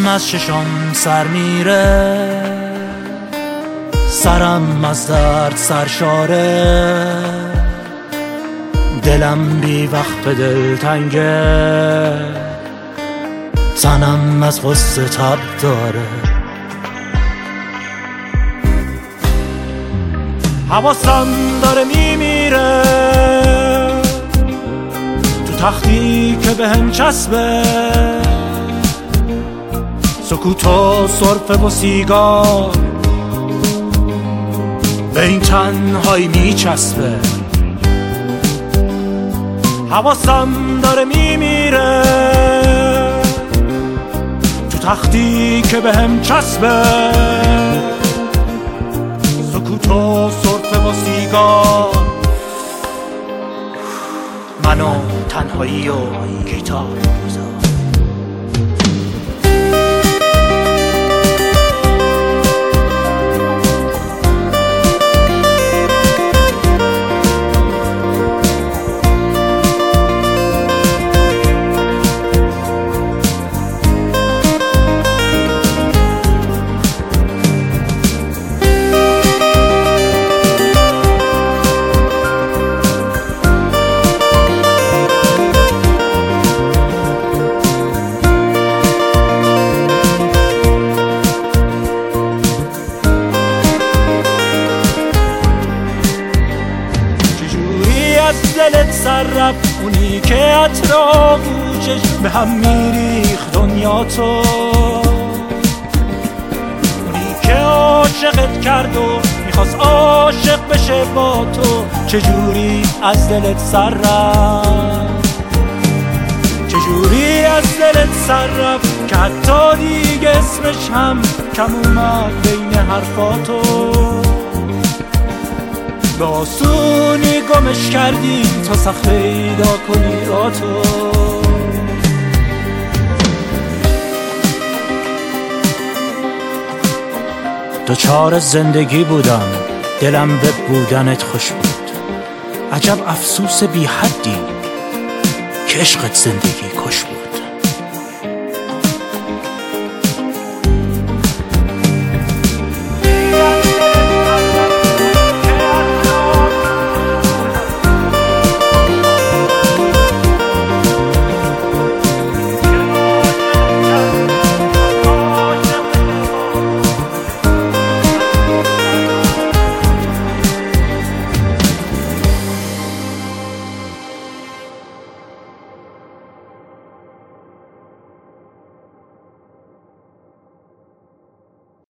از چشم سر میره، سرم از درد سرشاره، دلم بی وقت به دل تنگه، تنم از غصه تب داره. حواسم داره میمیره تو تختی که به هم چسبه، سکوت و سرفه و سیگار به این تنهایی میچسبه. حواسم داره میمیره تو تختی که به هم چسبه، سکوت و سرفه و سیگار، من و تنهایی و گیتار. از دلت سر رفت اونی که اطرافوچش به هم میریخت دنیا تو، اونی که عاشقت کرد و میخواست عاشق بشه با تو، چجوری از دلت سر رفت، چجوری از دلت سر رفت که حتی دیگه اسمش هم کم اومد بین حرفاتو، به آسونی گمش کردی تا سخت پیدا کنی را تو. دوچار زندگی بودم، دلم به بودنت خوش بود، عجب افسوس بی حدی که عشقت زندگی کش بود.